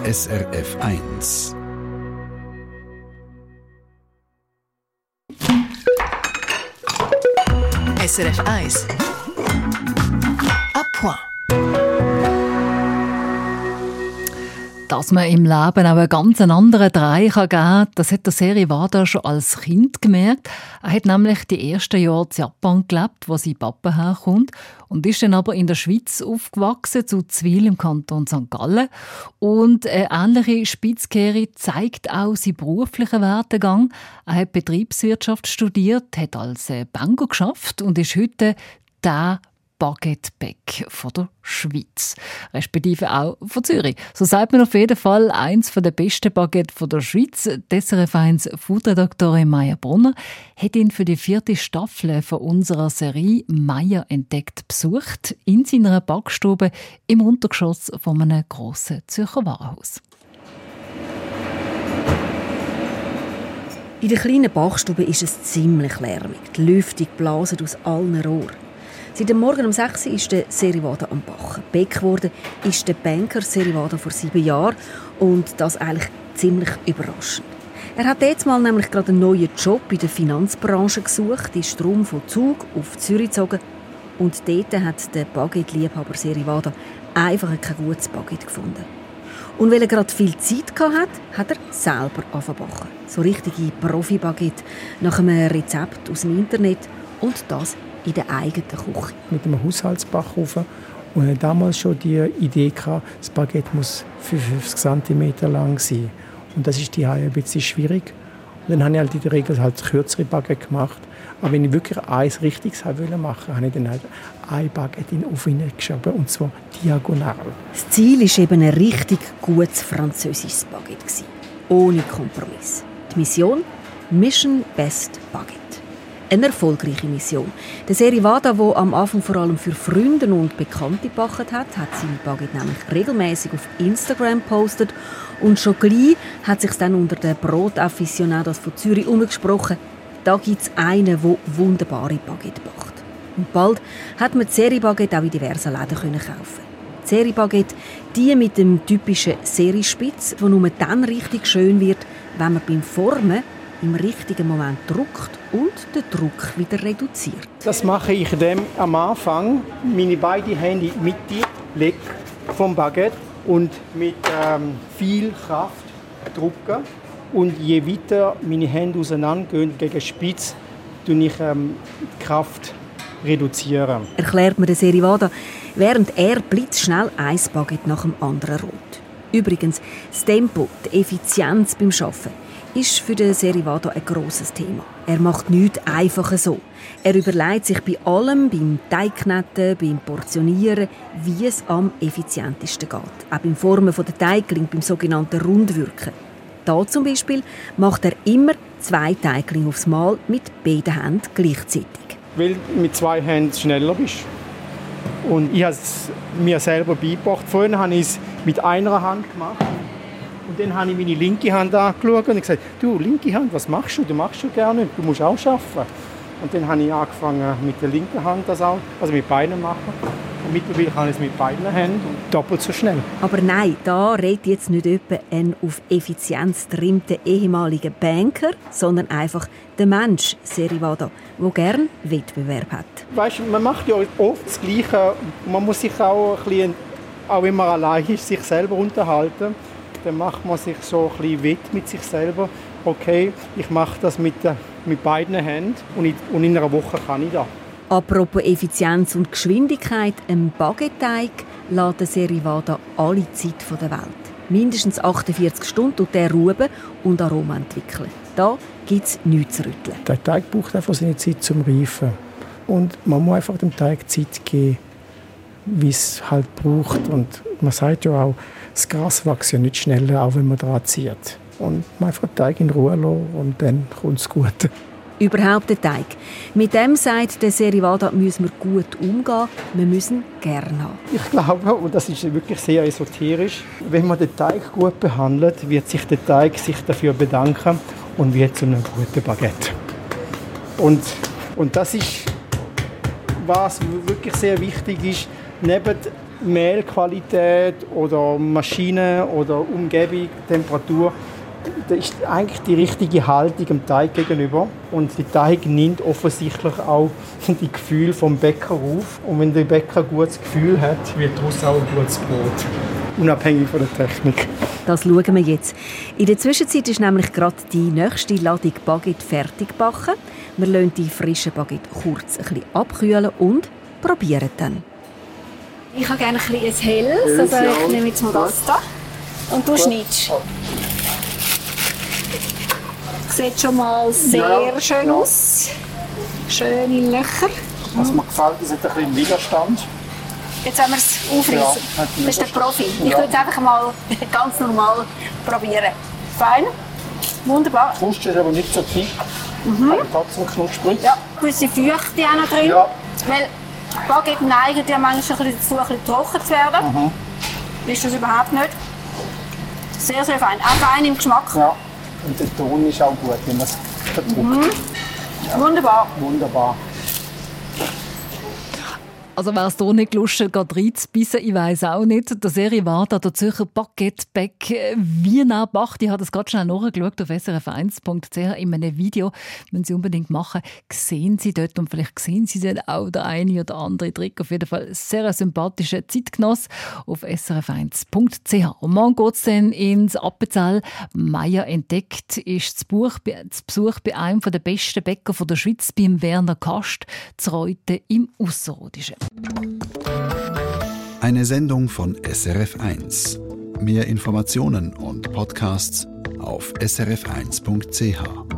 SRF 1. SRF 1. À point. Dass man im Leben auch einen ganz anderen Dreh geben kann, das hat der Seri Wada schon als Kind gemerkt. Er hat nämlich die ersten Jahre in Japan gelebt, wo sein Papa herkommt, und ist dann aber in der Schweiz aufgewachsen, zu Zwil im Kanton St. Gallen. Und eine ähnliche Spitzkehre zeigt auch seinen beruflichen Werdegang. Er hat Betriebswirtschaft studiert, hat als Banker geschafft und ist heute der Baguette-Bäck von der Schweiz, respektive auch von Zürich. So sagt man auf jeden Fall eins der besten Baguette von der Schweiz. Die SRF 1 Foodredaktorin Maya Brunner hat ihn für die 4. Staffel von unserer Serie «Maya entdeckt» besucht, in seiner Backstube im Untergeschoss von einem grossen Zürcher Warenhaus. In der kleinen Backstube ist es ziemlich lärmig. Die Lüftung blasen aus allen Rohren. Seit dem Morgen um 6 Uhr ist der Seri Wada am Backen. Bäck geworden ist der Banker Seri Wada vor 7 Jahren. Und das eigentlich ziemlich überraschend. Er hat jetzt mal nämlich gerade einen neuen Job in der Finanzbranche gesucht, ist darum von Zug auf Zürich gezogen. Und dort hat der Baguette-Liebhaber Seri Wada einfach kein gutes Baguette gefunden. Und weil er gerade viel Zeit hatte, hat er selber angefangen. So richtige Profi-Baguette nach einem Rezept aus dem Internet und das in der eigenen Küche. Mit einem Haushaltsbackofen. Und ich hatte damals schon die Idee, das Baguette muss 55 cm lang sein. Und das ist ein bisschen schwierig. Und dann habe ich halt in der Regel kürzere Baguette gemacht. Aber wenn ich wirklich eins Richtiges machen wollte, habe ich dann halt ein Baguette in den Ofen geschoben, und zwar diagonal. Das Ziel war eben ein richtig gutes französisches Baguette. Ohne Kompromiss. Die Mission? Mission Best Baguette. Eine erfolgreiche Mission. Der Seri Wada, der am Anfang vor allem für Freunde und Bekannte gebacken hat seine Baguette nämlich regelmäßig auf Instagram gepostet. Und schon gleich hat sich dann unter den Brotafficionados von Zürich umgesprochen. Da gibt es einen, der wunderbare Baguette backt. Und bald hat man die Seri-Baguette auch in diversen Läden kaufen. Die Seri-Baguette, die mit dem typischen Seri-Spitz, die nur dann richtig schön wird, wenn man beim Formen im richtigen Moment drückt und den Druck wieder reduziert. Das mache ich, indem am Anfang meine beiden Hände in die Mitte lege vom Baguette und mit viel Kraft drücke. Und je weiter meine Hände auseinandergehen gegen die Spitze, reduziere ich die Kraft. Erklärt mir der Seri Wada, während er blitzschnell ein Baguette nach dem anderen rollt. Übrigens, das Tempo, die Effizienz beim Arbeiten ist für den Seri Wada ein grosses Thema. Er macht nichts einfach so. Er überlegt sich bei allem, beim Teigkneten, beim Portionieren, wie es am effizientesten geht. Auch beim Formen der Teiglinge, beim sogenannten Rundwirken. Da zum Beispiel macht er immer 2 Teiglinge aufs Mal mit beiden Händen gleichzeitig. Weil du mit 2 Händen schneller bist. Und ich habe es mir selber beigebracht. Vorhin habe ich es mit einer Hand gemacht. Und dann habe ich meine linke Hand angeschaut und gesagt, du, linke Hand, was machst du? Du machst schon gerne, du musst auch arbeiten. Und dann habe ich angefangen mit der linken Hand das auch, also mit beiden machen. Und mittlerweile kann ich es mit beiden Händen und doppelt so schnell. Aber nein, da redet jetzt nicht jemand ein auf Effizienz getrimmter ehemaliger Banker, sondern einfach der Mensch, Seri Wada, der gerne Wettbewerb hat. Weißt du, man macht ja oft das Gleiche. Man muss sich auch ein bisschen, auch wenn man allein ist, sich selber unterhalten. Dann macht man sich so ein bisschen wett mit sich selber. Okay, ich mache das mit beiden Händen und in einer Woche kann ich das. Apropos Effizienz und Geschwindigkeit, ein Baguette-Teig lässt der Seri Wada alle Zeit der Welt. Mindestens 48 Stunden tut er Ruben und Aroma entwickeln. Da gibt es nichts zu rütteln. Der Teig braucht einfach seine Zeit zum Reifen. Und man muss einfach dem Teig Zeit geben, wie es halt braucht. Und man sagt ja auch, das Gras wächst ja nicht schneller, auch wenn man daran zieht. Und man einfach den Teig in Ruhe lassen und dann kommt es gut. Überhaupt der Teig. Mit dem sagt der Seri Wada, müssen wir gut umgehen, wir müssen gerne haben. Ich glaube, und das ist wirklich sehr esoterisch, wenn man den Teig gut behandelt, wird sich der Teig dafür bedanken und wird zu einem guten Baguette. Und das ist, was wirklich sehr wichtig ist, neben Mehlqualität oder Maschine oder Umgebung, Temperatur, das ist eigentlich die richtige Haltung dem Teig gegenüber. Und der Teig nimmt offensichtlich auch die Gefühle vom Bäcker auf. Und wenn der Bäcker ein gutes Gefühl hat, wird daraus auch ein gutes Brot. Unabhängig von der Technik. Das schauen wir jetzt. In der Zwischenzeit ist nämlich gerade die nächste Ladung Baguette fertig gebacken. Wir lassen die frischen Baguette kurz ein bisschen abkühlen und probieren dann. Ich habe gerne ein helles, also ich nehme jetzt mal das da. Und du schneidest. Sieht schon mal sehr schön aus. Schöne Löcher. Was mir gefällt, ist ein bisschen Widerstand. Jetzt wollen wir es aufreißen. Ja, das ist der Profi. Ich würde es einfach mal ganz normal probieren. Fein. Wunderbar. Die Kruste ist aber nicht so dick. Trotzdem knusprig. Ja, gewisse Feuchte auch noch drin. Ja. Weil Baguette neigen ja manchmal dazu, ein bisschen trocken zu werden. Ist das überhaupt nicht. Sehr, sehr fein. Auch fein im Geschmack. Ja. Und der Ton ist auch gut, wenn man es verdrückt. Ja. Wunderbar. Wunderbar. Also wer es hier nicht lustig geht reinzubissen, ich weiss auch nicht. Der Serienwart an der Zürcher Baguette-Bäck wie nah gemacht. Ich habe das gerade schnell nachgeschaut auf srf1.ch in einem Video. Wenn Sie unbedingt machen, sehen Sie dort und vielleicht sehen Sie dann auch der eine oder andere Trick. Auf jeden Fall sehr ein sympathischer Zeitgenoss auf srf1.ch. Und morgen geht es dann ins Appenzell. Meier entdeckt ist zu Besuch bei einem der besten Bäcker der Schweiz, beim Werner Kast, zu Reuten im Ausserrhodischen. Eine Sendung von SRF1. Mehr Informationen und Podcasts auf srf1.ch.